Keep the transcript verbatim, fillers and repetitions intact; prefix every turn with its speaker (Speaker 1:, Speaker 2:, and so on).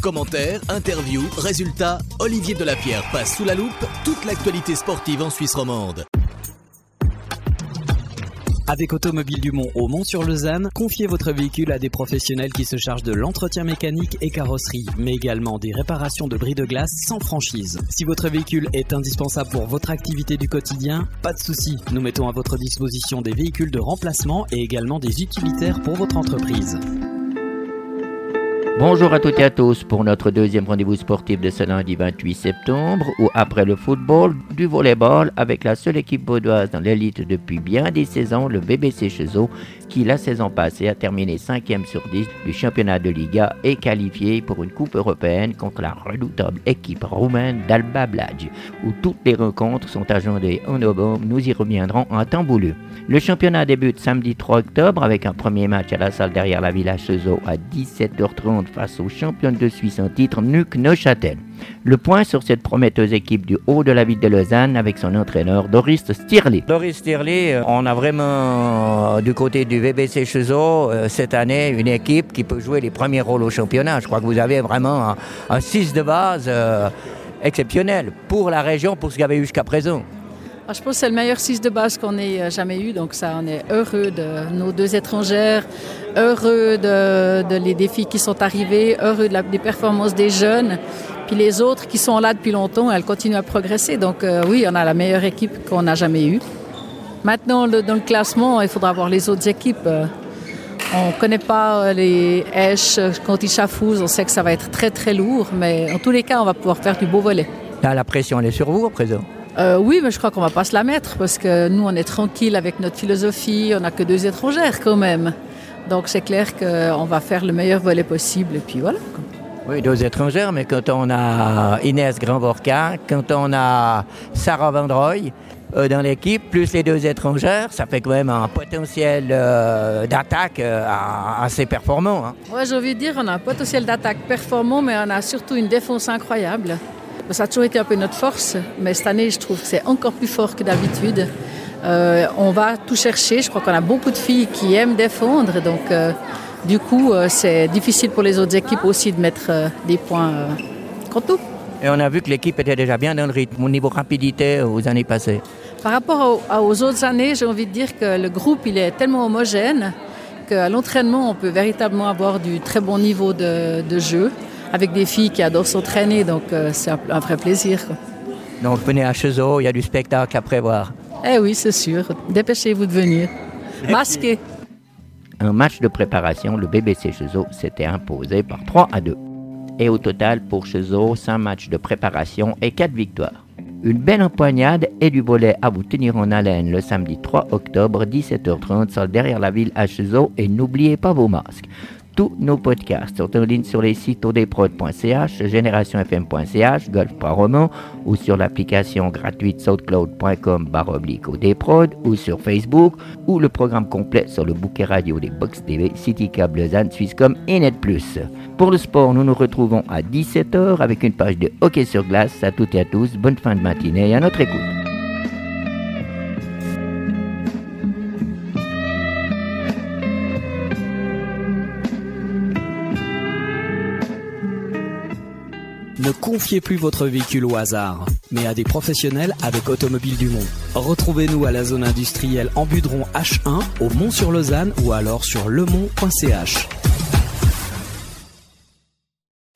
Speaker 1: Commentaires, interviews, résultats, Olivier Delapierre passe sous la loupe toute l'actualité sportive en Suisse romande.
Speaker 2: Avec Automobile Dumont au Mont-sur-Lausanne, confiez votre véhicule à des professionnels qui se chargent de l'entretien mécanique et carrosserie, mais également des réparations de bris de glace sans franchise. Si votre véhicule est indispensable pour votre activité du quotidien, pas de souci. Nous mettons à votre disposition des véhicules de remplacement et également des utilitaires pour votre entreprise.
Speaker 3: Bonjour à toutes et à tous pour notre deuxième rendez-vous sportif de ce lundi vingt-huit septembre où après le football, du volleyball avec la seule équipe vaudoise dans l'élite depuis bien des saisons, le V B C Cheseaux, qui la saison passée a terminé cinquième sur dix du championnat de Liga et qualifié pour une coupe européenne contre la redoutable équipe roumaine d'Alba Blaj, où toutes les rencontres sont agendées en novembre. Nous y reviendrons en temps voulu. Le championnat débute samedi trois octobre avec un premier match à la salle derrière la Villa Cheseaux à dix-sept heures trente face aux championnes de Suisse en titre N U C Neuchâtel. Le point sur cette prometteuse équipe du haut de la ville de Lausanne avec son entraîneur Doris Stirley. Doris Stirley, on a vraiment du côté du V B C Cheseaux cette année une équipe qui peut jouer les premiers rôles au championnat. Je crois que vous avez vraiment un, un six de base euh, exceptionnel pour la région, pour ce qu'il y avait eu jusqu'à présent.
Speaker 4: Je pense que c'est le meilleur six de base qu'on ait jamais eu, donc ça, on est heureux de nos deux étrangères, heureux de, de les défis qui sont arrivés, heureux de la, des performances des jeunes, puis les autres qui sont là depuis longtemps, elles continuent à progresser, donc euh, oui, on a la meilleure équipe qu'on n'a jamais eue. Maintenant, le, dans le classement, il faudra voir les autres équipes. On ne connaît pas les Esch, quand ils chafousent, on sait que ça va être très très lourd, mais en tous les cas, on va pouvoir faire du beau volley.
Speaker 3: Là, la pression, elle est sur vous à présent?
Speaker 4: Euh, oui, mais je crois qu'on ne va pas se la mettre parce que nous, on est tranquille avec notre philosophie. On n'a que deux étrangères quand même. Donc, c'est clair qu'on va faire le meilleur volley possible. Et puis voilà.
Speaker 3: Oui, deux étrangères, mais quand on a Inès Grand-Vorka, quand on a Sarah Vandroy euh, dans l'équipe, plus les deux étrangères, ça fait quand même un potentiel euh, d'attaque euh, assez performant. Hein.
Speaker 4: Oui, j'ai envie de dire, on a un potentiel d'attaque performant, mais on a surtout une défense incroyable. Ça a toujours été un peu notre force, mais cette année, je trouve que c'est encore plus fort que d'habitude. Euh, on va tout chercher. Je crois qu'on a beaucoup de filles qui aiment défendre. Donc, euh, du coup, euh, c'est difficile pour les autres équipes aussi de mettre euh, des points euh, contre nous.
Speaker 3: Et on a vu que l'équipe était déjà bien dans le rythme, au niveau rapidité aux années passées.
Speaker 4: Par rapport aux, aux autres années, j'ai envie de dire que le groupe il est tellement homogène qu'à l'entraînement, on peut véritablement avoir du très bon niveau de, de jeu. Avec des filles qui adorent s'entraîner, donc euh, c'est un, un vrai plaisir. Quoi.
Speaker 3: Donc venez à Cheseaux, il y a du spectacle à prévoir.
Speaker 4: Eh oui, c'est sûr. Dépêchez-vous de venir. Masqué.
Speaker 3: Un match de préparation, le B B C Cheseaux s'était imposé par trois à deux. Et au total, pour Cheseaux, cinq matchs de préparation et quatre victoires. Une belle empoignade et du volley à vous tenir en haleine le samedi trois octobre, dix-sept heures trente, salle derrière la ville à Cheseaux. Et n'oubliez pas vos masques. Tous nos podcasts sont en ligne sur les sites o d prod point c h, génération f m point c h, golf point roman ou sur l'application gratuite soundcloud point com barre oblique odprod ou sur Facebook ou le programme complet sur le bouquet radio des Box T V, Citycab Lausanne, Swisscom et Net plus. Pour le sport, nous nous retrouvons à dix-sept heures avec une page de hockey sur glace. À toutes et à tous, bonne fin de matinée et à notre écoute.
Speaker 2: Ne confiez plus votre véhicule au hasard, mais à des professionnels avec Automobile Dumont. Retrouvez-nous à la zone industrielle en Budron H un, au Mont-sur-Lausanne ou alors sur lemont point c h.